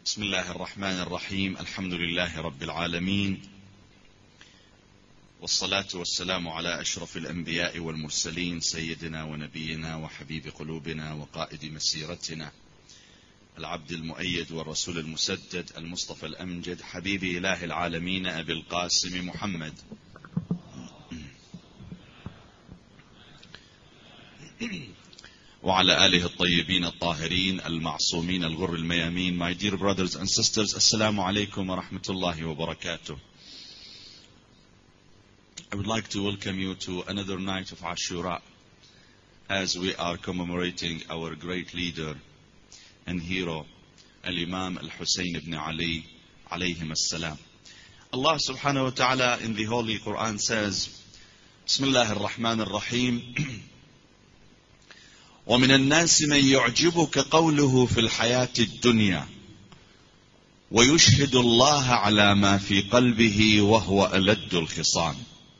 بسم الله الرحمن الرحيم. الحمد لله رب العالمين، والصلاة والسلام على أشرف الأنبياء والمرسلين، سيدنا ونبينا وحبيب قلوبنا وقائد مسيرتنا، العبد المؤيد والرسول المسدد، المصطفى الأمجد، حبيب إله العالمين أبي القاسم محمد وعلى آله الطيبين الطاهرين المعصومين الغر الميامين. My dear brothers and sisters, Assalamu alaikum wa rahmatullahi wa barakatuh. I would like to welcome you to another night of Ashura as we are commemorating our great leader and hero, Al-Imam Al-Hussein ibn Ali alayhim as-salam. Allah subhanahu wa ta'ala in the Holy Quran says, Bismillah ar-Rahman ar-Rahim, ومن الناس من يعجبك قوله في الحياة الدنيا ويشهد الله على ما في قلبه وهو ألد الخصام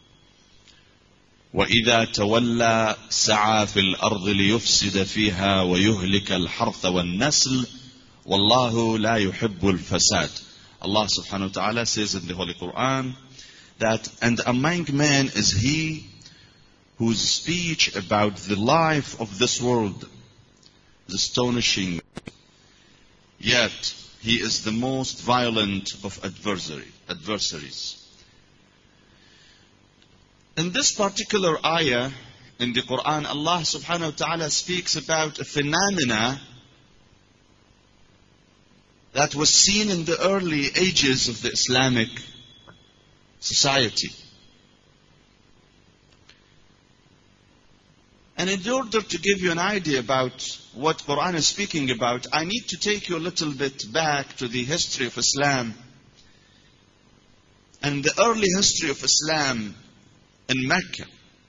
وإذا تولى سعى في الأرض ليفسد فيها ويهلك الحرث والنسل والله لا يحب الفساد. Allah subhanahu wa ta'ala says in the Holy Quran that, and among men is he whose speech about the life of this world is astonishing, yet he is the most violent of adversaries. In this particular ayah in the Quran, Allah subhanahu wa ta'ala speaks about a phenomena that was seen in the early ages of the Islamic society. And in order to give you an idea about what Quran is speaking about, I need to take you a little bit back to the history of Islam and the early history of Islam in Mecca.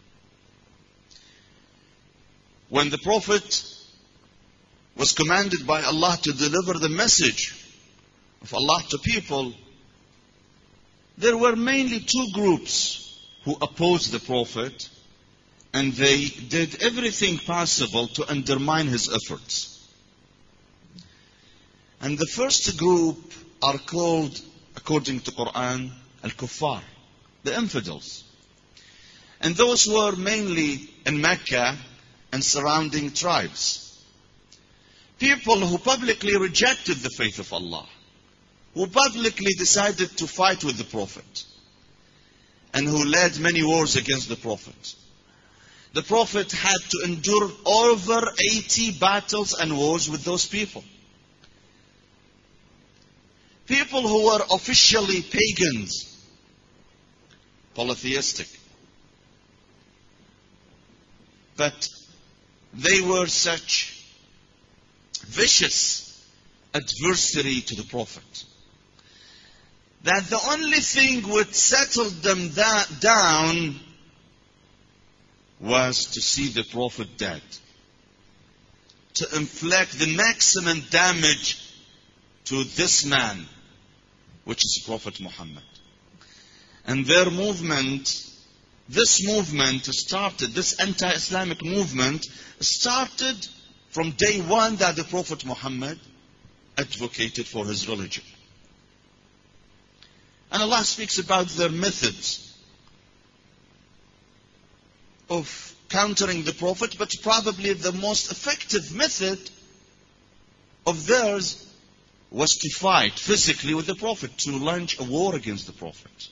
When the Prophet was commanded by Allah to deliver the message of Allah to people, there were mainly two groups who opposed the Prophet, and they did everything possible to undermine his efforts. And the first group are called, according to Quran, Al-Kuffar, the infidels. And those were mainly in Mecca and surrounding tribes. People who publicly rejected the faith of Allah, who publicly decided to fight with the Prophet, and who led many wars against the Prophet. The Prophet had to endure over 80 battles and wars with those people. People who were officially pagans, polytheistic. But they were such vicious adversary to the Prophet that the only thing which settled them down was to see the Prophet dead, to inflict the maximum damage to this man, which is Prophet Muhammad. And their movement, this anti-Islamic movement started from day one that the Prophet Muhammad advocated for his religion. And Allah speaks about their methods of countering the Prophet, but probably the most effective method of theirs was to fight physically with the Prophet, to launch a war against the Prophet.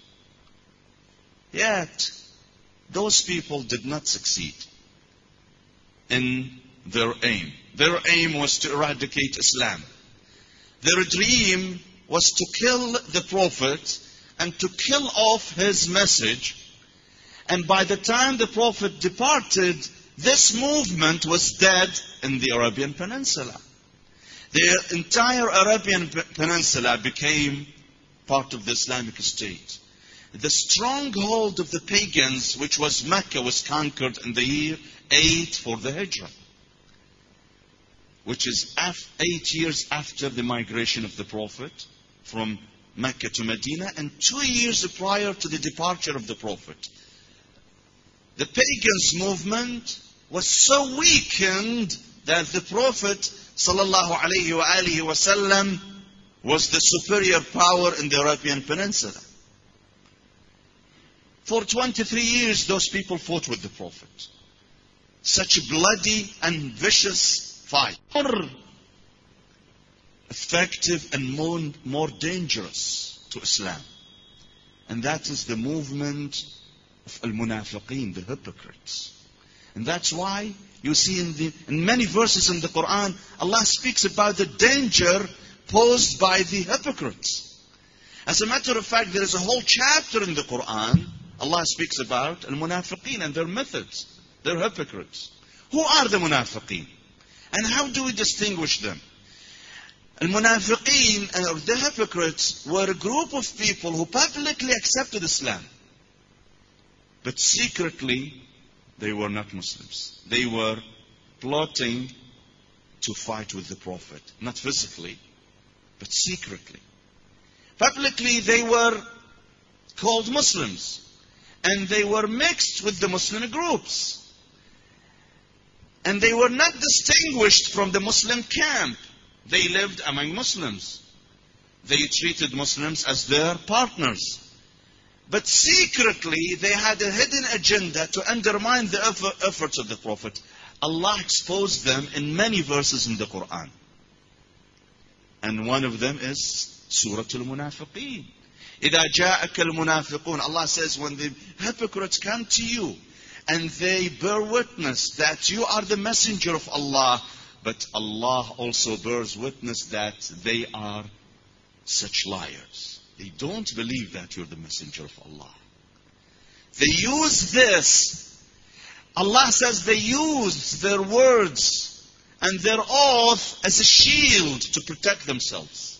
Yet, those people did not succeed in their aim. Their aim was to eradicate Islam. Their dream was to kill the Prophet and to kill off his message. And by the time the Prophet departed, this movement was dead in the Arabian Peninsula. The entire Arabian Peninsula became part of the Islamic State. The stronghold of the pagans, which was Mecca, was conquered in the year 8 for the Hijrah, which is 8 years after the migration of the Prophet from Mecca to Medina, and 2 years prior to the departure of the Prophet. The pagans movement was so weakened that the Prophet sallallahu alaihi wasallam was the superior power in the Arabian Peninsula. For 23 years, those people fought with the Prophet. Such a bloody and vicious fight. More effective and more dangerous to Islam. And that is the movement of al-munafiqeen, the hypocrites. And that's why you see in many verses in the Quran, Allah speaks about the danger posed by the hypocrites. As a matter of fact, there is a whole chapter in the Quran, Allah speaks about al-munafiqeen and their methods. They're hypocrites. Who are the munafiqeen? And how do we distinguish them? Al-munafiqeen, or the hypocrites, were a group of people who publicly accepted Islam. But secretly, they were not Muslims. They were plotting to fight with the Prophet. Not physically, but secretly. Publicly, they were called Muslims. And they were mixed with the Muslim groups. And they were not distinguished from the Muslim camp. They lived among Muslims. They treated Muslims as their partners. But secretly, they had a hidden agenda to undermine the efforts of the Prophet. Allah exposed them in many verses in the Quran. And one of them is Surah Al-Munafiqeen. إِذَا جَاءَكَ الْمُنَافِقُونَ. Allah says, when the hypocrites come to you, and they bear witness that you are the messenger of Allah, but Allah also bears witness that they are such liars. They don't believe that you're the messenger of Allah. They use this. Allah says they use their words and their oath as a shield to protect themselves.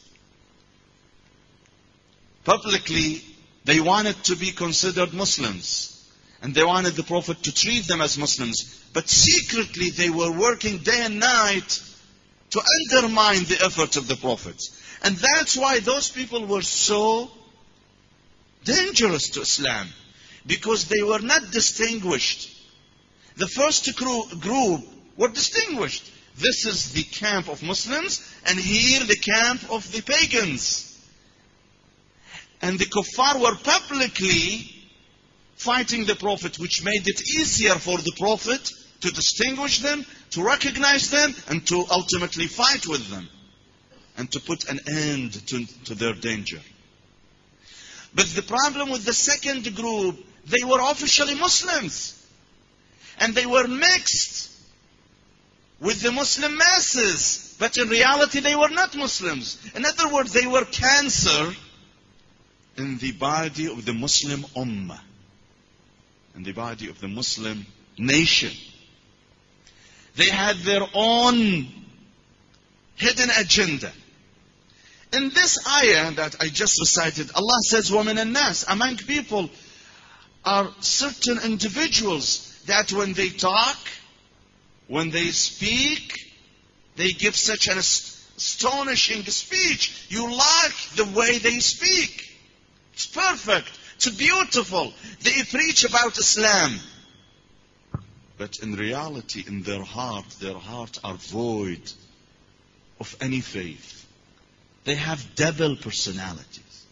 Publicly, they wanted to be considered Muslims. And they wanted the Prophet to treat them as Muslims. But secretly, they were working day and night to undermine the efforts of the Prophet. And that's why those people were so dangerous to Islam. Because they were not distinguished. The first group were distinguished. This is the camp of Muslims, and here the camp of the pagans. And the kuffar were publicly fighting the Prophet, which made it easier for the Prophet to distinguish them, to recognize them, and to ultimately fight with them. And to put an end to their danger. But the problem with the second group, they were officially Muslims. And they were mixed with the Muslim masses. But in reality, they were not Muslims. In other words, they were cancer in the body of the Muslim ummah. In the body of the Muslim nation. They had their own hidden agenda. In this ayah that I just recited, Allah says, وَمِنَ النَّاسِ. Among people are certain individuals that when they talk, when they speak, they give such an astonishing speech. You like the way they speak. It's perfect. It's beautiful. They preach about Islam. But in reality, in their hearts are void of any faith. They have double personalities.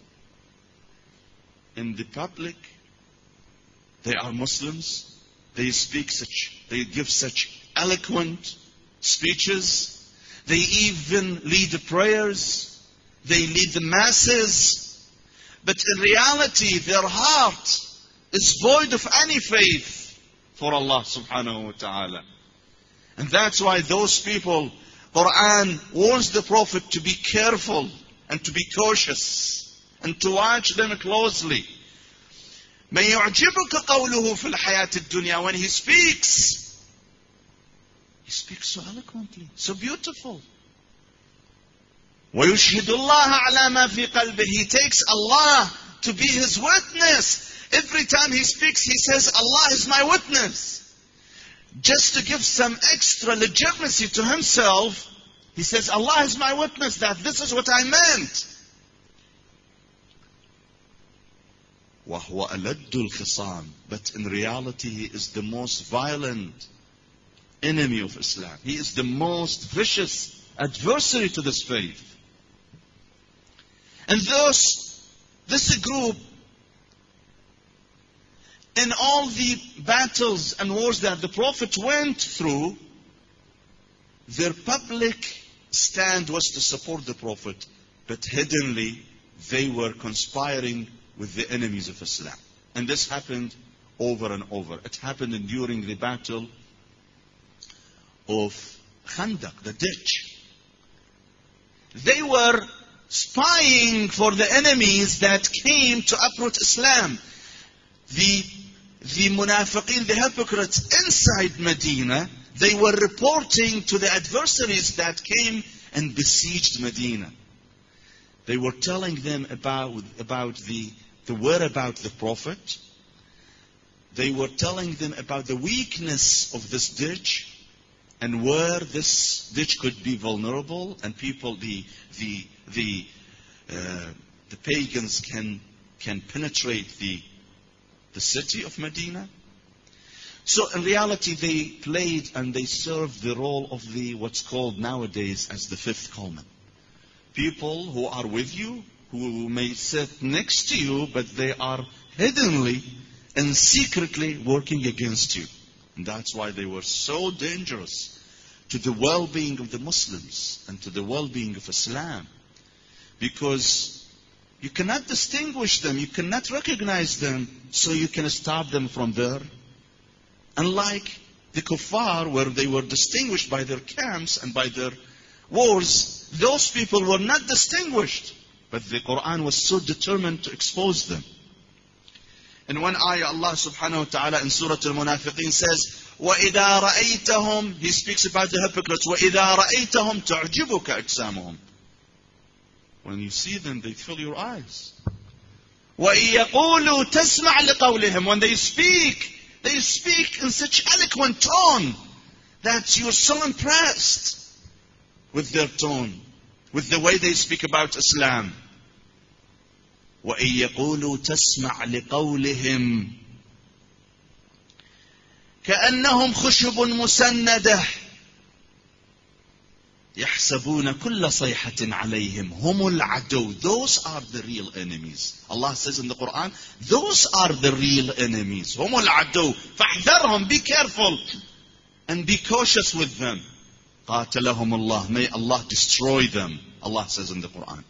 In the public, they are Muslims. They give such eloquent speeches. They even lead the prayers. They lead the masses. But in reality, their heart is void of any faith for Allah subhanahu wa ta'ala. And that's why those people, Quran warns the Prophet to be careful and to be cautious and to watch them closely. مَن يُعْجِبُكَ قَوْلُهُ فِي الْحَيَاةِ الدُّنْيَا. When he speaks so eloquently, so beautiful. وَيُشْهِدُ اللَّهَ عَلَى مَا فِي قَلْبِهِ. He takes Allah to be his witness. Every time he speaks, he says, Allah is my witness. Just to give some extra legitimacy to himself, he says, Allah is my witness that this is what I meant. وَهُوَ أَلَدُّ الْخِصَامِ. But in reality, he is the most violent enemy of Islam. He is the most vicious adversary to this faith. And this group, in all the battles and wars that the Prophet went through, their public stand was to support the Prophet, but hiddenly they were conspiring with the enemies of Islam. And this happened over and over. It happened during the battle of Khandaq, the ditch. They were spying for the enemies that came to uproot Islam. The munafiqeen, the hypocrites inside Medina, they were reporting to the adversaries that came and besieged Medina. They were telling them about the whereabouts of the Prophet. They were telling them about the weakness of this ditch and where this ditch could be vulnerable, and people, the pagans can penetrate the city of Medina. So in reality, they played and they served the role of what's called nowadays as the fifth column. People who are with you, who may sit next to you, but they are hiddenly and secretly working against you. And that's why they were so dangerous to the well-being of the Muslims and to the well-being of Islam. Because you cannot distinguish them, you cannot recognize them, so you can stop them from there. Unlike the kuffar, where they were distinguished by their camps and by their wars, those people were not distinguished. But the Quran was so determined to expose them. In one ayah, Allah subhanahu wa ta'ala in Surah Al-Munafiqeen says, وَإِذَا رَأَيْتَهُمْ, He speaks about the hypocrites, وَإِذَا رَأَيْتَهُمْ تُعْجِبُكَ أَجْسَامُهُم. When you see them, they fill your eyes. وَإِن يَقُولُوا تَسْمَعْ لِقَوْلِهِمْ. When they speak in such eloquent tone that you're so impressed with their tone, with the way they speak about Islam. وَإِن يَقُولُوا تَسْمَعْ لِقَوْلِهِمْ كَأَنَّهُمْ خُشُبٌ مُسَنَّدَةٌ يَحْسَبُونَ كُلَّ صَيْحَةٍ عَلَيْهِمْ هُمُ الْعَدُوُّ. Those are the real enemies. Allah says in the Quran, those are the real enemies. هُمُ الْعَدُوُّ فَاحْذَرْهُمْ. Be careful and be cautious with them. قَاتَلَهُمُ اللَّهُ. May Allah destroy them. Allah says in the Quran.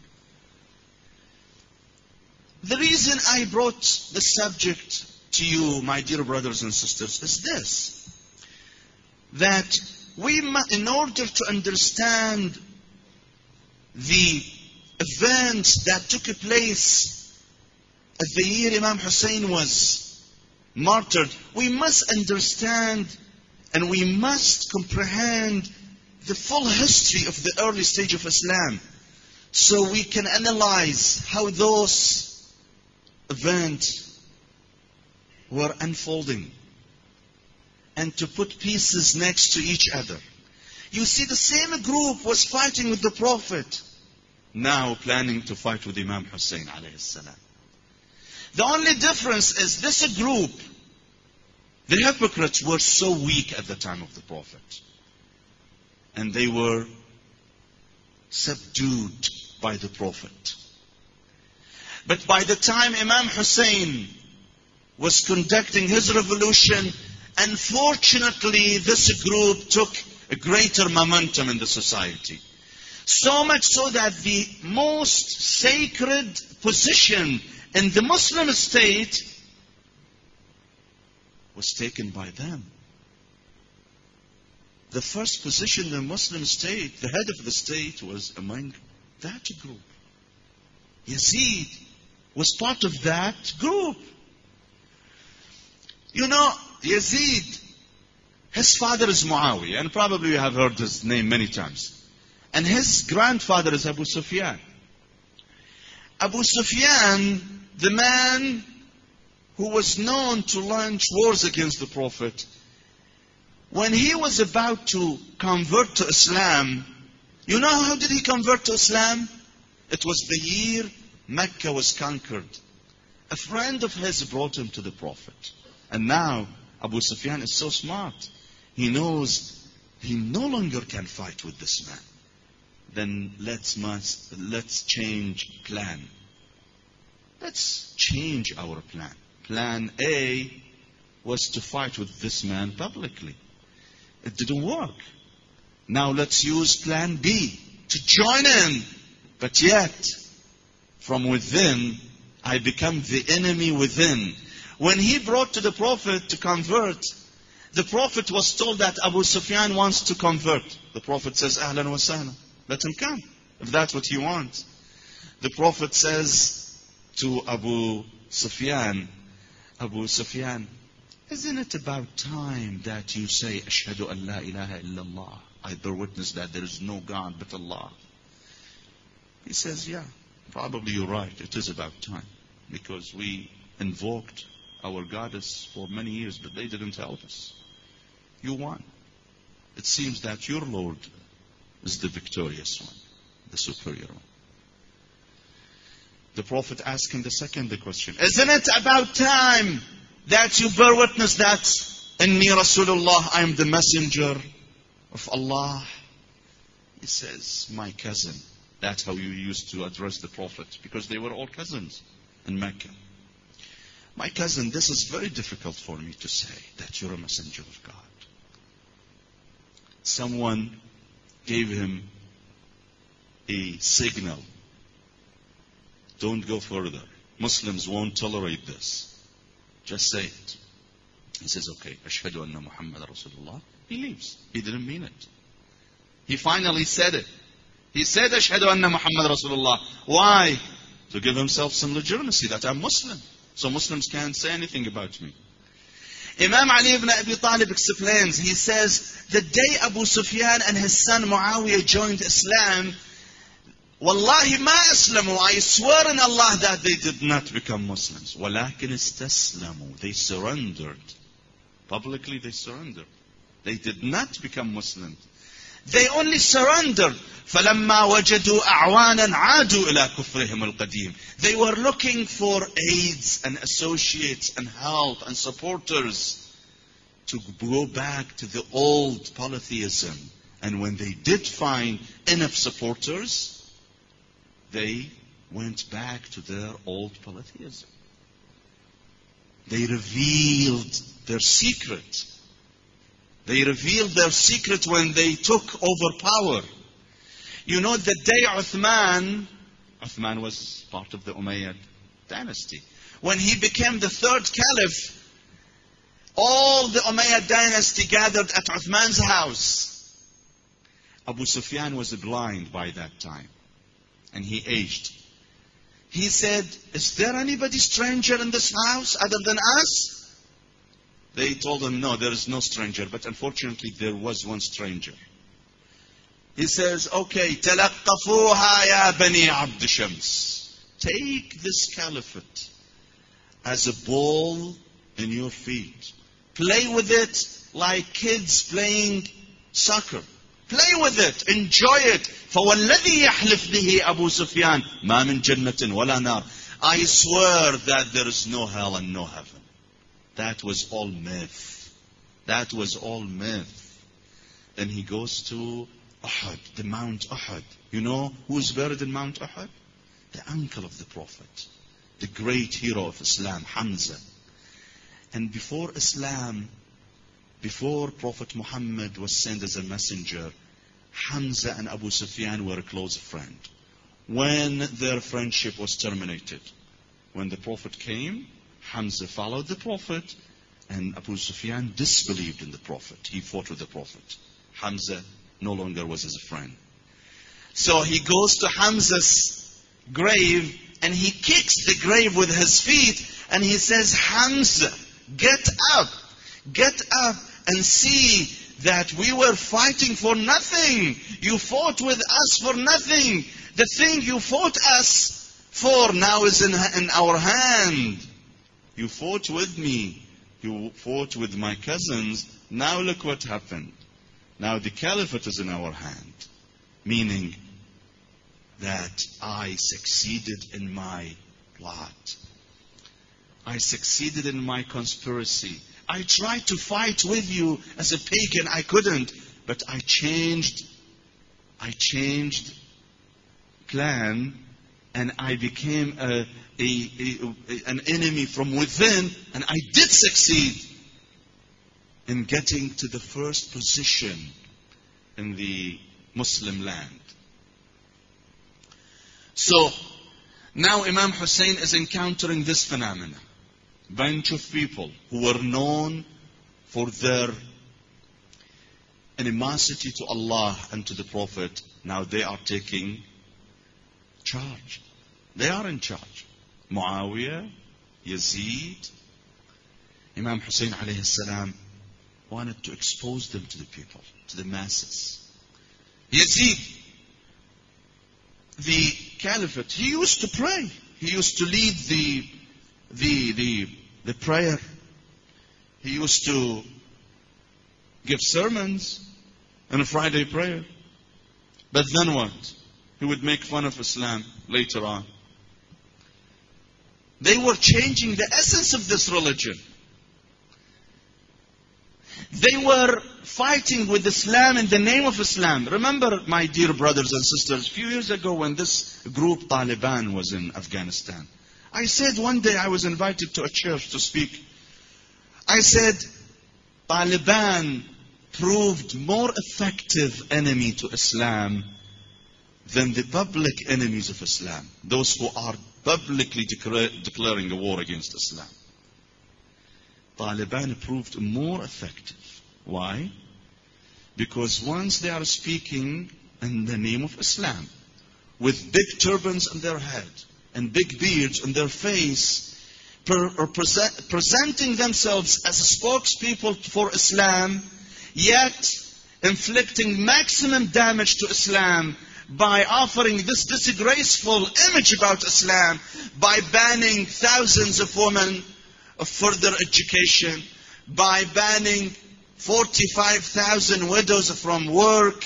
The reason I brought the subject to you, my dear brothers and sisters, is this. That in order to understand the events that took place at the year Imam Hussein was martyred, we must understand and we must comprehend the full history of the early stage of Islam, so we can analyze how those events were unfolding, and to put pieces next to each other. You see, the same group was fighting with the Prophet, now planning to fight with Imam Hussein alayhi salam. The only difference is this group, the hypocrites, were so weak at the time of the Prophet. And they were subdued by the Prophet. But by the time Imam Hussein was conducting his revolution, unfortunately this group took a greater momentum in the society. So much so that the most sacred position in the Muslim state was taken by them. The first position in the Muslim state, the head of the state, was among that group. Yazid was part of that group. You know, Yazid, his father is Muawiyah, and probably you have heard his name many times. And his grandfather is Abu Sufyan. Abu Sufyan, the man who was known to launch wars against the Prophet, when he was about to convert to Islam, you know how did he convert to Islam? It was the year Mecca was conquered. A friend of his brought him to the Prophet. And now Abu Sufyan is so smart. He knows he no longer can fight with this man. then let's change plan. Let's change our plan. Plan A was to fight with this man publicly. It didn't work. Now let's use plan B to join in. But yet, from within, I become the enemy within. When he brought to the Prophet to convert, the Prophet was told that Abu Sufyan wants to convert. The Prophet says, Ahlan wa sahlan. Let him come, if that's what he wants. The Prophet says to Abu Sufyan, isn't it about time that you say, Ashhadu an la ilaha illallah? I bear witness that there is no God but Allah. He says, yeah, probably you're right. It is about time. Because we invoked our goddess for many years, but they didn't help us. You won. It seems that your Lord is the victorious one, the superior one. The Prophet asked him the second question. Isn't it about time that you bear witness that Inni Rasulullah, I am the messenger of Allah? He says, my cousin. That's how you used to address the Prophet, because they were all cousins in Mecca. My cousin, this is very difficult for me to say that you're a messenger of God. Someone gave him a signal. Don't go further. Muslims won't tolerate this. Just say it. He says, okay, Ashhadu anna Muhammad Rasulullah. He leaves. He didn't mean it. He finally said it. He said, Ashhadu anna Muhammad Rasulullah. Why? To give himself some legitimacy that I'm Muslim. So Muslims can't say anything about me. Imam Ali ibn Abi Talib explains, he says, the day Abu Sufyan and his son Muawiyah joined Islam, Wallahi ma aslamu, I swear in Allah that they did not become Muslims. Walakin istaslamu, they surrendered. Publicly they surrendered. They did not become Muslims. They only surrendered. فَلَمَّا وَجَدُوا أَعْوَانًا عَادُوا إِلَى كُفْرِهِمُ الْقَدِيمِ. They were looking for aids and associates and help and supporters to go back to the old polytheism. And when they did find enough supporters, they went back to their old polytheism. They revealed their secret. They revealed their secret when they took over power. You know, the day Uthman was part of the Umayyad dynasty. When he became the third caliph, all the Umayyad dynasty gathered at Uthman's house. Abu Sufyan was blind by that time. And he aged. He said, is there anybody stranger in this house other than us? They told him, no, there is no stranger. But unfortunately, there was one stranger. He says, okay, تَلَقَّفُوهَا يَا بَنِي عَبْدِ شَمْسِ. Take this caliphate as a ball in your feet. Play with it like kids playing soccer. Play with it. Enjoy it. فَوَالَّذِي يَحْلِفْ بِهِ أَبُو سُفْيَانَ مَا مِنْ جَنَّةٍ وَلَا نَارٍ. I swear that there is no hell and no heaven. That was all myth. That was all myth. Then he goes to Uhud, the Mount Uhud. You know who's buried in Mount Uhud? The uncle of the Prophet. The great hero of Islam, Hamza. And before Islam, before Prophet Muhammad was sent as a messenger, Hamza and Abu Sufyan were a close friend. When their friendship was terminated, when the Prophet came, Hamza followed the Prophet, and Abu Sufyan disbelieved in the Prophet. He fought with the Prophet. Hamza no longer was his friend. So he goes to Hamza's grave, and he kicks the grave with his feet, and he says, Hamza, get up and see that we were fighting for nothing. You fought with us for nothing. The thing you fought us for now is in our hand. You fought with me. You fought with my cousins. Now look what happened. Now the caliphate is in our hand. Meaning that I succeeded in my plot. I succeeded in my conspiracy. I tried to fight with you as a pagan. I couldn't. But I changed I changed plan and I became an enemy from within, and I did succeed in getting to the first position in the Muslim land. So now Imam Hussein is encountering this phenomena. Bunch of people who were known for their animosity to Allah and to the Prophet, now they are taking charge. They are in charge. Muawiyah, Yazid, Imam Hussein alayhi salam wanted to expose them to the people, to the masses. Yazid, the caliphate, he used to pray. He used to lead the prayer. He used to give sermons and a Friday prayer. But then what? He would make fun of Islam later on. They were changing the essence of this religion. They were fighting with Islam in the name of Islam. Remember, my dear brothers and sisters, a few years ago when this group Taliban was in Afghanistan, I said one day I was invited to a church to speak. I said, Taliban proved more effective enemy to Islam than the public enemies of Islam, those who are publicly declaring a war against Islam. Taliban proved more effective. Why? Because once they are speaking in the name of Islam, with big turbans on their head and big beards on their face, presenting themselves as spokespeople for Islam, yet inflicting maximum damage to Islam by offering this disgraceful image about Islam, by banning thousands of women of further education, by banning 45,000 widows from work,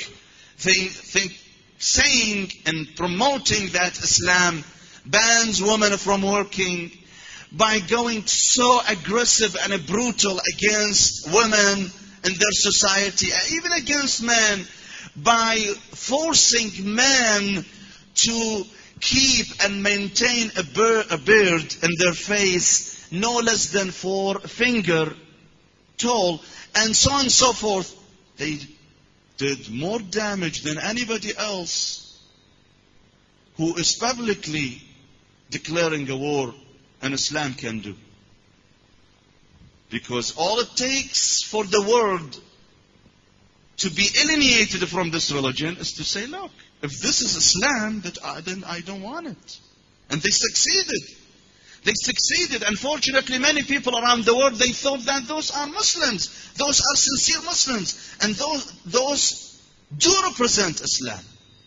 saying and promoting that Islam bans women from working, by going so aggressive and brutal against women in their society, even against men, by forcing men to keep and maintain a beard in their face no less than 4 fingers tall, and so on and so forth. They did more damage than anybody else who is publicly declaring a war on Islam can do. Because all it takes for the world to be alienated from this religion is to say, look, if this is Islam, then I don't want it. And they succeeded. They succeeded. Unfortunately, many people around the world, they thought that those are Muslims. Those are sincere Muslims. And those do represent Islam.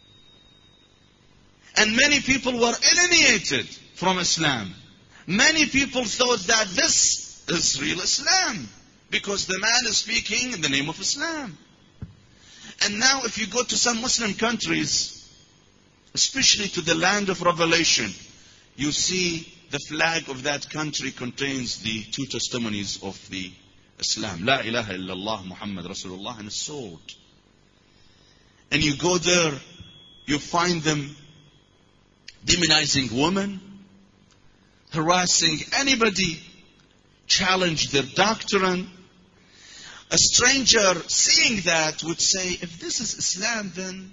And many people were alienated from Islam. Many people thought that this is real Islam, because the man is speaking in the name of Islam. And now if you go to some Muslim countries, especially to the land of revelation, you see the flag of that country contains the 2 testimonies of the Islam. La ilaha illallah Muhammad Rasulullah, and a sword. And you go there, you find them demonizing women, harassing anybody, challenge their doctrine. A stranger seeing that would say, if this is Islam, then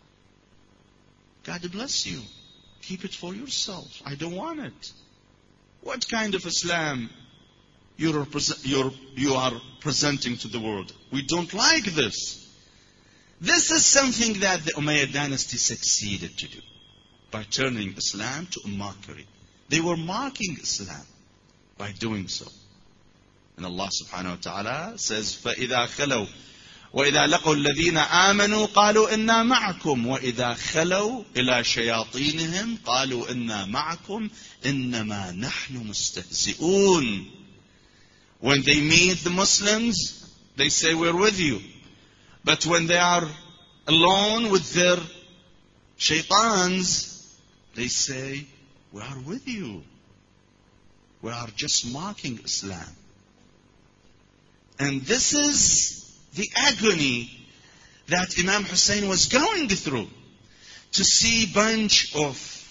God bless you. Keep it for yourself. I don't want it. What kind of Islam you are presenting to the world? We don't like this. This is something that the Umayyad dynasty succeeded to do by turning Islam to a mockery. They were mocking Islam by doing so. And Allah subhanahu wa ta'ala says, فَإِذَا خَلَوْا وَإِذَا لَقُوا الَّذِينَ آمَنُوا قَالُوا إِنَّا مَعَكُمْ وَإِذَا خَلَوْا إِلَى شَيَاطِينِهِمْ قَالُوا إِنَّا مَعَكُمْ إِنَّمَا نَحْنُ مُسْتَهْزِئُونَ. When they meet the Muslims, they say, we're with you. But when they are alone with their shaitans, they say, we are with you. We are just mocking Islam. And this is the agony that Imam Hussein was going through, to see a bunch of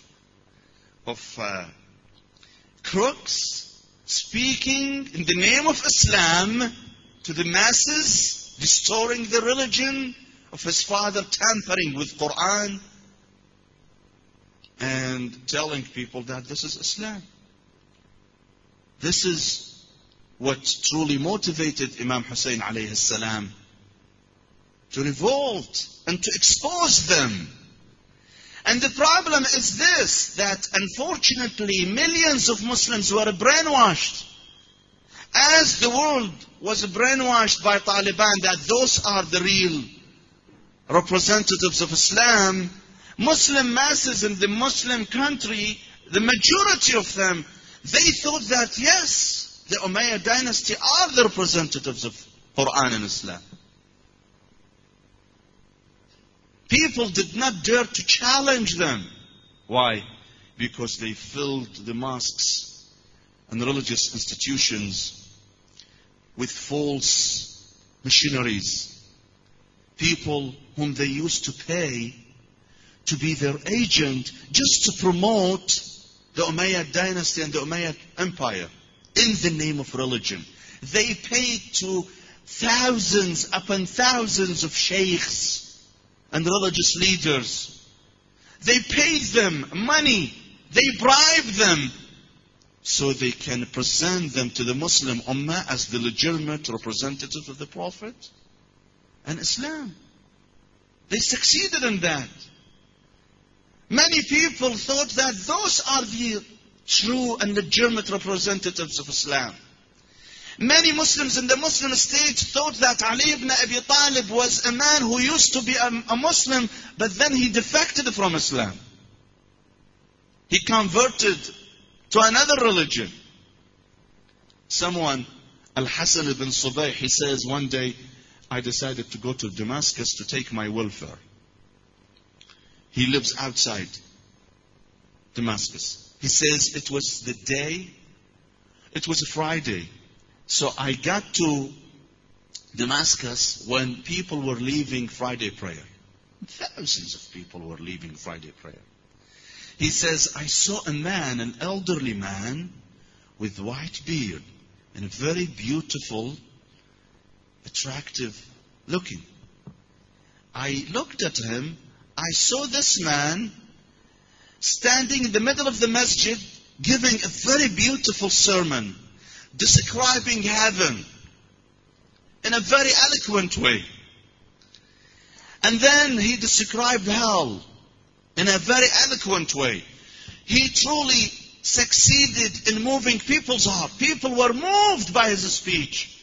crooks speaking in the name of Islam to the masses, distorting the religion of his father, tampering with Quran, and telling people that this is Islam. This is what truly motivated Imam Hussein alayhi salam to revolt and to expose them. And the problem is this, that unfortunately millions of Muslims were brainwashed. As the world was brainwashed by Taliban that those are the real representatives of Islam, Muslim masses in the Muslim country, the majority of them, they thought that yes, the Umayyad dynasty are the representatives of Quran and Islam. People did not dare to challenge them. Why? Because they filled the mosques and religious institutions with false missionaries. People whom they used to pay to be their agent just to promote the Umayyad dynasty and the Umayyad empire in the name of religion. They paid to thousands upon thousands of sheikhs and religious leaders. They paid them money. They bribed them so they can present them to the Muslim Ummah as the legitimate representatives of the Prophet and Islam. They succeeded in that. Many people thought that those are the true and legitimate representatives of Islam. Many Muslims in the Muslim state thought that Ali ibn Abi Talib was a man who used to be a Muslim, but then he defected from Islam. He converted to another religion. Someone, Al-Hasan ibn Subayh, he says, one day I decided to go to Damascus to take my welfare. He lives outside Damascus. He says it was the day, it was a Friday. So I got to Damascus when people were leaving Friday prayer. Thousands of people were leaving Friday prayer. He says, I saw a man, an elderly man with white beard and a very beautiful, attractive looking. I looked at him. I saw this man standing in the middle of the masjid giving a very beautiful sermon, describing heaven in a very eloquent way. And then he described hell in a very eloquent way. He truly succeeded in moving people's heart. People were moved by his speech.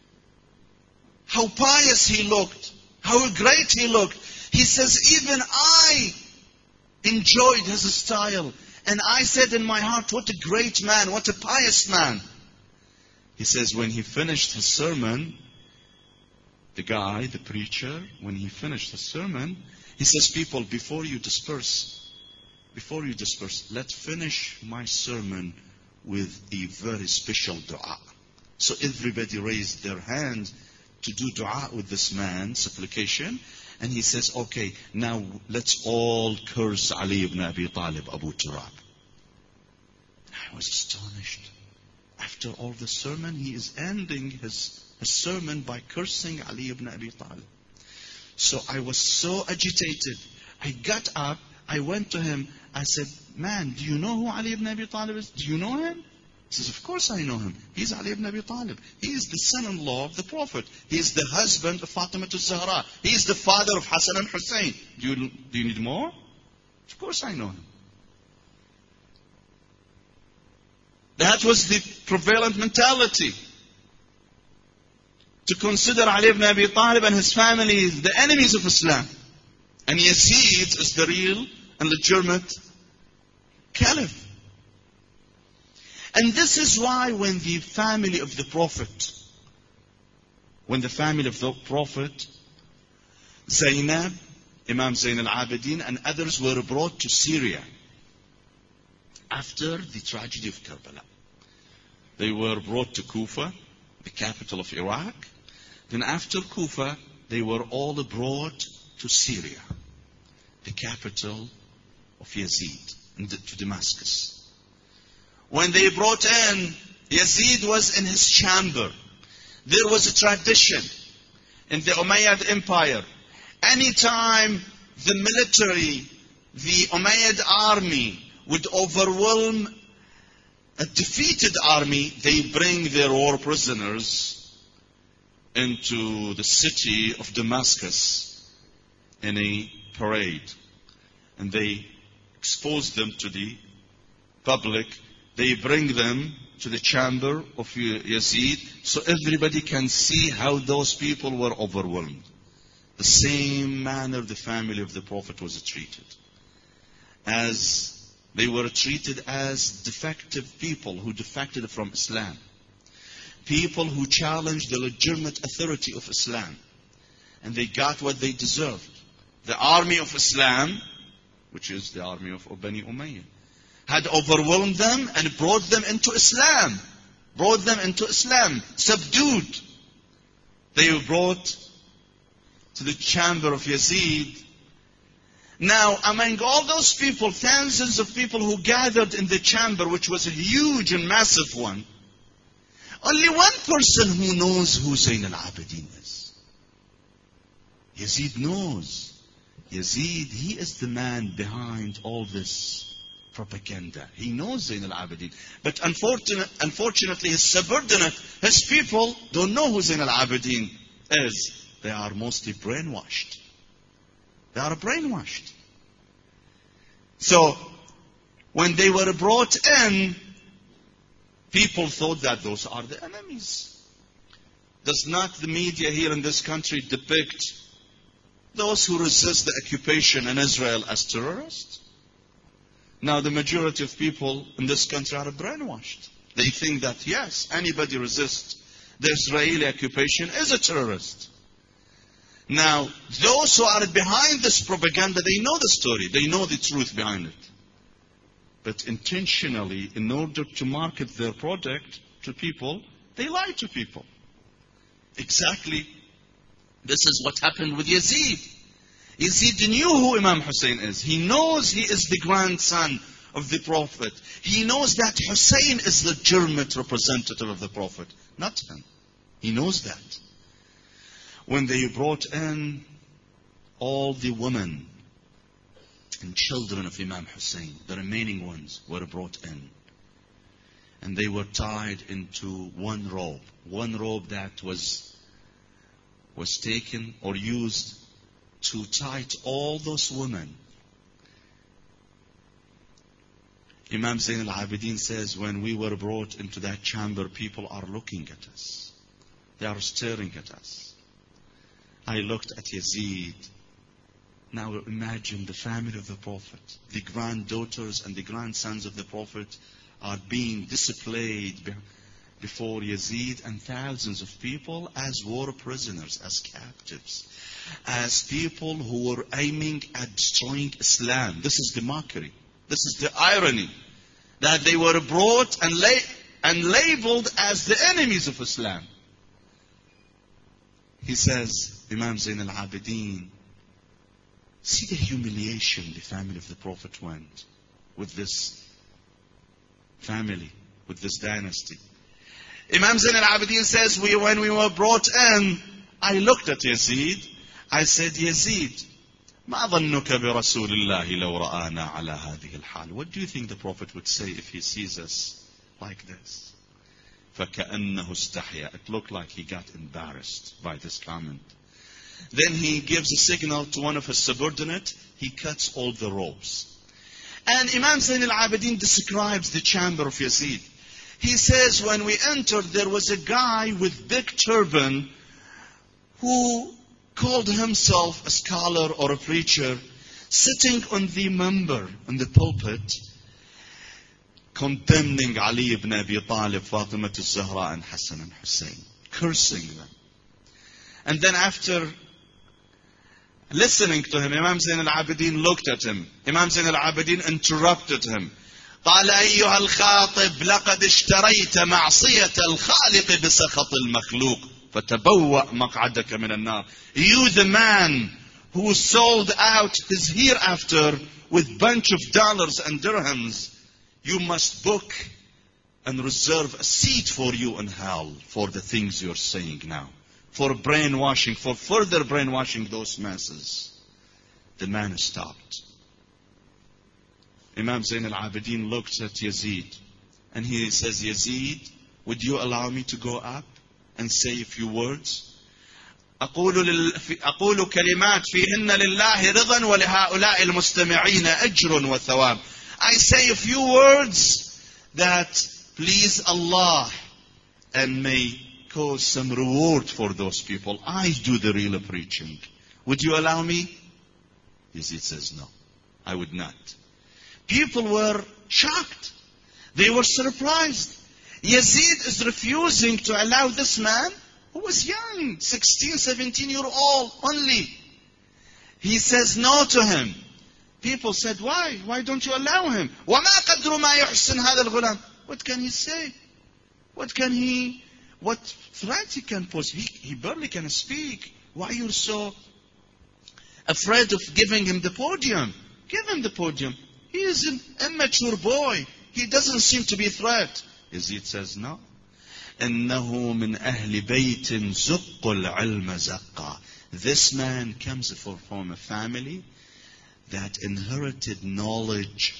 How pious he looked. How great he looked. He says, even I enjoyed his style. And I said in my heart, what a great man, what a pious man. He says, when he finished his sermon, the guy, the preacher, when he finished his sermon, he says, people, before you disperse, let's finish my sermon with a very special dua. So everybody raised their hand to do dua with this man, supplication. And he says, okay, now let's all curse Ali ibn Abi Talib, Abu Turab. I was astonished. After all the sermon, he is ending his sermon by cursing Ali ibn Abi Talib. So I was so agitated. I got up, I went to him, I said, man, do you know who Ali ibn Abi Talib is? Do you know him? He says, of course I know him. He's Ali ibn Abi Talib. He is the son-in-law of the Prophet. He is the husband of Fatima al-Zahra. He is the father of Hassan and Hussein. Do you need more? Of course I know him. That was the prevalent mentality. To consider Ali ibn Abi Talib and his family the enemies of Islam. And Yazid is the real and legitimate caliph. And this is why when the family of the Prophet, Zainab, Imam Zain al-Abidin and others were brought to Syria after the tragedy of Karbala. They were brought to Kufa, the capital of Iraq. Then after Kufa, they were all brought to Syria, the capital of Yazid, to Damascus. When they brought in, Yazid was in his chamber. There was a tradition in the Umayyad Empire. Anytime the military, the Umayyad army would overwhelm a defeated army, they bring their war prisoners into the city of Damascus in a parade. And they expose them to the public. They bring them to the chamber of Yazid so everybody can see how those people were overwhelmed. The same manner the family of the Prophet was treated. As they were treated as defective people who defected from Islam. People who challenged the legitimate authority of Islam. And they got what they deserved. The army of Islam, which is the army of Bani Umayyah, had overwhelmed them and brought them into Islam. Brought them into Islam. Subdued. They were brought to the chamber of Yazid. Now, among all those people, thousands of people who gathered in the chamber, which was a huge and massive one, only one person who knows who Zayn al-Abidin is. Yazid knows. Yazid, he is the man behind all this propaganda. He knows Zayn al-Abidin. But unfortunately, his subordinate, his people, don't know who Zayn al-Abidin is. They are mostly brainwashed. They are brainwashed. So, when they were brought in, people thought that those are the enemies. Does not the media here in this country depict those who resist the occupation in Israel as terrorists? Now, the majority of people in this country are brainwashed. They think that, yes, anybody resists the Israeli occupation is a terrorist. Now, those who are behind this propaganda, they know the story. They know the truth behind it. But intentionally, in order to market their product to people, they lie to people. Exactly. This is what happened with Yazid. Yazid knew who Imam Hussein is. He knows he is the grandson of the Prophet. He knows that Hussein is the legitimate representative of the Prophet, not him. He knows that. When they brought in all the women and children of Imam Hussein, the remaining ones were brought in. And they were tied into one robe that was taken or used to tie all those women. Imam Zayn al-Abidin says, when we were brought into that chamber, people are looking at us. They are staring at us. I looked at Yazid. Now imagine the family of the Prophet. The granddaughters and the grandsons of the Prophet are being displayed before Yazid and thousands of people as war prisoners, as captives, as people who were aiming at destroying Islam. This is the mockery. This is the irony. That they were brought and labeled as the enemies of Islam. He says, Imam Zayn al-Abidin, see the humiliation the family of the Prophet went with this family, with this dynasty. Imam Zayn al-Abidin says, when we were brought in, I looked at Yazid. I said, Yazid, ما ظنك برسول الله لو رآنا على هذه الحال. What do you think the Prophet would say if he sees us like this? فكأنه استحيا. It looked like he got embarrassed by this comment. Then he gives a signal to one of his subordinates. He cuts all the ropes. And Imam Zayn al-Abidin describes the chamber of Yazid. He says, when we entered, there was a guy with big turban who called himself a scholar or a preacher, sitting on the minbar, on the pulpit, condemning Ali ibn Abi Talib, Fatima al-Zahra, and Hassan and Hussein, cursing them. And then after listening to him, Imam Zayn al-Abidin looked at him. Imam Zayn al-Abidin interrupted him. قال أيها الخاطب لقد اشتريت معصية الخالق بسخط المخلوق. فَتَبَوَّأْ مَقْعَدَكَ مِنَ النَّارِ. You, the man who sold out his hereafter with bunch of dollars and dirhams, you must book and reserve a seat for you in hell for the things you're saying now. For brainwashing, for further brainwashing those masses. The man stopped. Imam Zayn al-Abidin looked at Yazid and he says, Yazid, would you allow me to go up and say a few words? أقول كلمات فيهن لله رضا ولهؤلاء المستمعين أجر وثواب. I say a few words that please Allah and may cause some reward for those people. I do the real preaching. Would you allow me? Yazid says, no, I would not. People were shocked. They were surprised. Yazid is refusing to allow this man who was young, 16, 17-year-old only. He says no to him. People said, why? Why don't you allow him? وَمَا قَدْرُ مَا يُحْسِنْ هَذَا الْغُلَامِ. What can he say? What threat he can pose? He barely can speak. Why are you so afraid of giving him the podium? Give him the podium. He is an immature boy. He doesn't seem to be a threat. Yazid says, no. إِنَّهُ مِنْ أَهْلِ بَيْتٍ زُقُّ الْعِلْمَ زَقًّا. This man comes from a family that inherited knowledge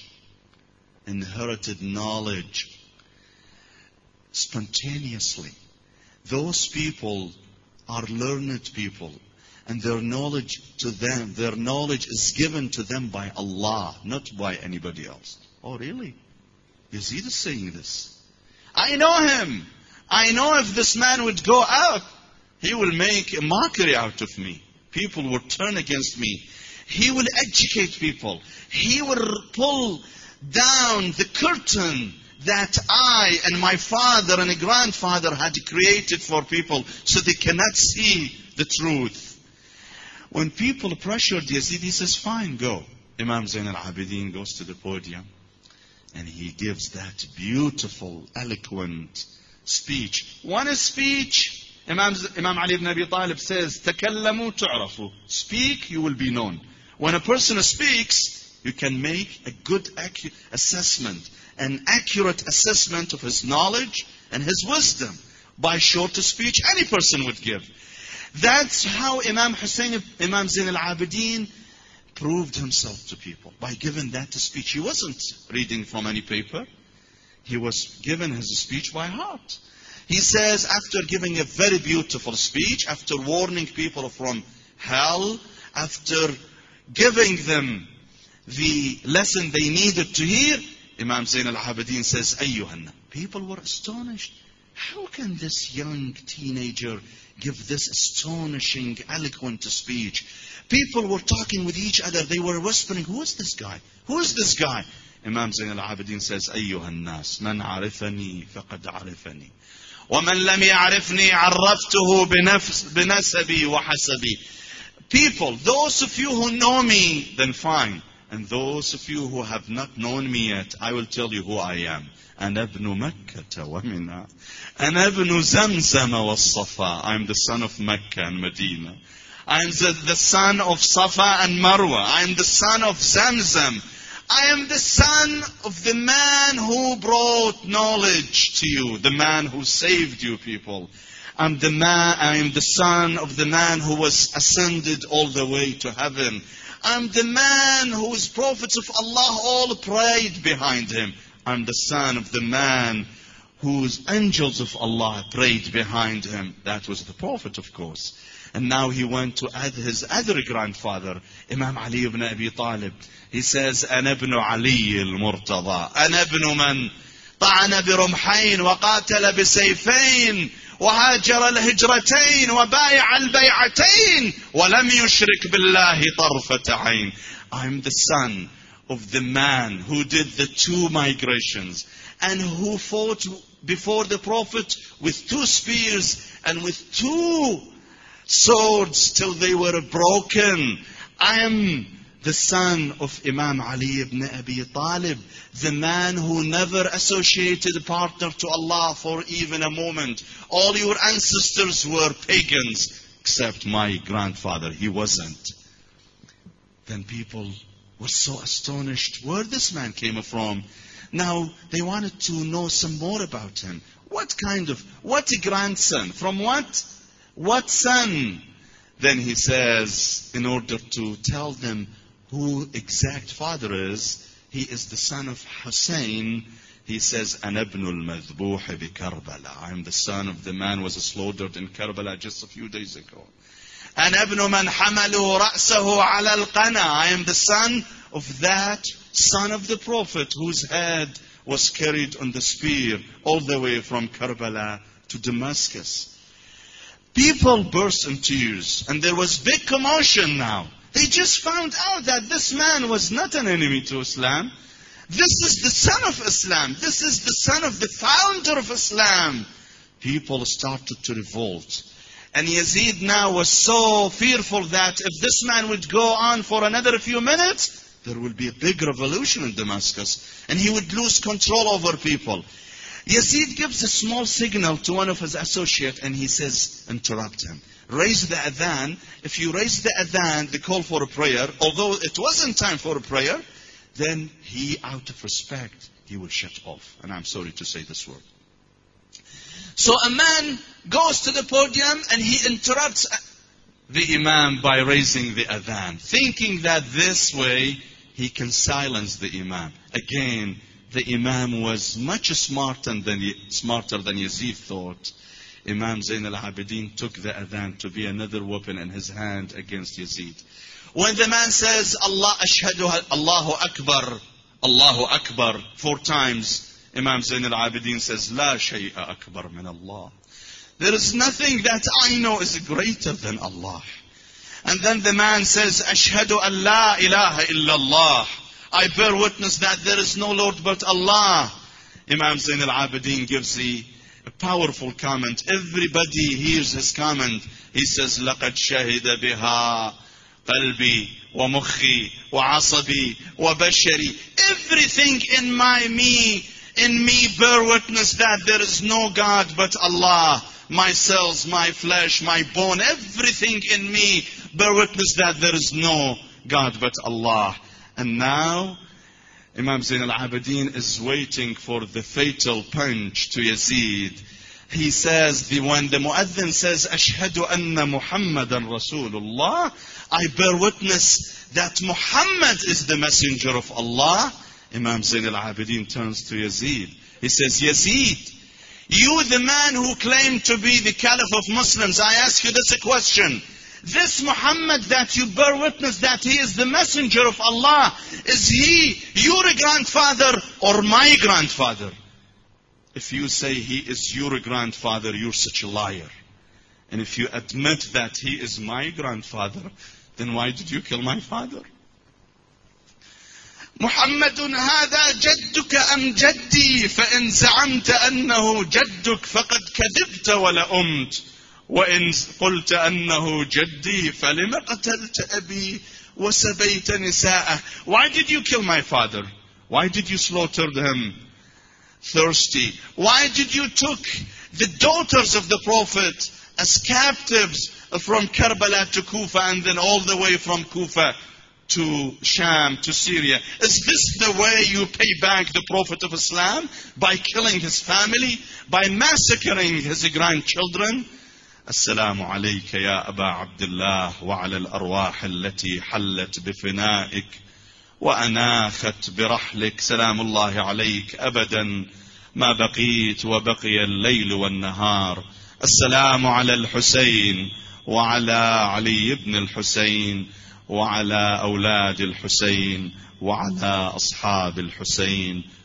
spontaneously. Those people are learned people, and their knowledge is given to them by Allah, not by anybody else. Oh, really? Yazid is saying this. I know him. I know if this man would go out, he will make a mockery out of me. People will turn against me. He will educate people. He will pull down the curtain that I and my father and grandfather had created for people so they cannot see the truth. When people pressured Yazid, he says, fine, go. Imam Zayn al-Abidin goes to the podium and he gives that beautiful, eloquent speech. One speech, Imam Ali ibn Abi Talib says, تَكَلَّمُوا تُعْرَفُوا. Speak, you will be known. When a person speaks, you can make a good assessment, an accurate assessment of his knowledge and his wisdom by short speech any person would give. That's how Imam Zayn al-Abidin proved himself to people, by giving that speech. He wasn't reading from any paper. He was given his speech by heart. He says, after giving a very beautiful speech, after warning people from hell, after giving them the lesson they needed to hear, Imam Zayn al-Abidin says, Ayyuhanna. People were astonished. How can this young teenager give this astonishing, eloquent speech? People were talking with each other. They were whispering, who is this guy? Who is this guy? Imam Zayn al-Abidin says, أيها الناس من عرفني فقد عرفني ومن لم يعرفني عرفته بنسبي وحسبي. People, those of you who know me, then fine. And those of you who have not known me yet, I will tell you who I am. أنا ابن مكة ومنى أنا ابن زمزم والصفا. I am the son of Mecca and Medina. I am the son of Safa and Marwa. I am the son of Zamzam. I am the son of the man who brought knowledge to you, the man who saved you people. I am the son of the man who was ascended all the way to heaven. I am the man whose prophets of Allah all prayed behind him. I am the son of the man whose angels of Allah prayed behind him. That was the prophet, of course. And now he went to add his other grandfather, Imam Ali ibn Abi Talib. He says, أنا ابن علي المرتضى أنا ابن من طعن برمحين وقاتل بسيفين وهاجر الهجرتين وبايع البيعتين ولم يشرك بالله طرفة عين. I'm the son of the man who did the 2 migrations and who fought before the Prophet with 2 spears and with 2 swords till they were broken. I am the son of Imam Ali ibn Abi Talib, the man who never associated a partner to Allah for even a moment. All your ancestors were pagans, except my grandfather, he wasn't. Then people were so astonished where this man came from. Now they wanted to know some more about him. What grandson? From what son? Then he says, in order to tell them who exact father is, he is the son of Hussein. He says, Ana ibn al-madhbuh bi Karbala. I am the son of the man who was slaughtered in Karbala just a few days ago. Ana ibn man hamalu ra'sahu ala al-qana. I am the son of that son of the Prophet whose head was carried on the spear all the way from Karbala to Damascus. People burst in tears, and there was big commotion now. They just found out that this man was not an enemy to Islam. This is the son of Islam. This is the son of the founder of Islam. People started to revolt. And Yazid now was so fearful that if this man would go on for another few minutes, there will be a big revolution in Damascus, and he would lose control over people. Yazid gives a small signal to one of his associates, and he says, interrupt him. Raise the adhan. If you raise the adhan, the call for a prayer, although it wasn't time for a prayer, then he, out of respect, he will shut off. And I'm sorry to say this word. So a man goes to the podium and he interrupts the imam by raising the adhan, thinking that this way he can silence the imam. Again, the imam was much smarter than Yazid thought. Imam Zain al-Abidin took the adhan to be another weapon in his hand against Yazid. When the man says, Allah ashhadu, Allahu Akbar 4 times, Imam Zain al-Abidin says, La shay'a akbar min Allah. There is nothing that I know is greater than Allah. And then the man says, Ashhadu an la ilaha illallah. I bear witness that there is no Lord but Allah. Imam Zain al-Abidin gives a powerful comment. Everybody hears his comment. He says, لَقَدْ شَهِدَ بِهَا قَلْبِي وَمُخِّي وَعَصَبِي وَبَشَرِي. Everything in me bear witness that there is no God but Allah. My cells, my flesh, my bone, everything in me bear witness that there is no God but Allah. And now, Imam Zain al-Abidin is waiting for the fatal punch to Yazid. He says, when the muaddin says, Ashhadu anna Muhammadan Rasulullah, I bear witness that Muhammad is the messenger of Allah. Imam Zain al-Abidin turns to Yazid. He says, Yazid, you the man who claimed to be the caliph of Muslims, I ask you this question. This Muhammad that you bear witness that he is the messenger of Allah, is he your grandfather or my grandfather? If you say he is your grandfather, you're such a liar. And if you admit that he is my grandfather, then why did you kill my father? محمد هذا جدك أم جدي فإن زعمت أنه جدك فقد كذبت ولأمت وإن قلت أنه جدي فلم قتلت أبي وسبيت نساءه. Why did you kill my father? Why did you slaughter him thirsty? Why did you took the daughters of the Prophet as captives from Karbala to Kufa and then all the way from Kufa to Sham, to Syria? Is this the way you pay back the Prophet of Islam? By killing his family? By massacring his grandchildren? السلام عليك يا أبا عبد الله وعلى الأرواح التي حلت بفنائك وأناخت برحلك سلام الله عليك أبدا ما بقيت وبقي الليل والنهار. السلام على الحسين وعلى علي بن الحسين وعلى أولاد الحسين وعلى أصحاب الحسين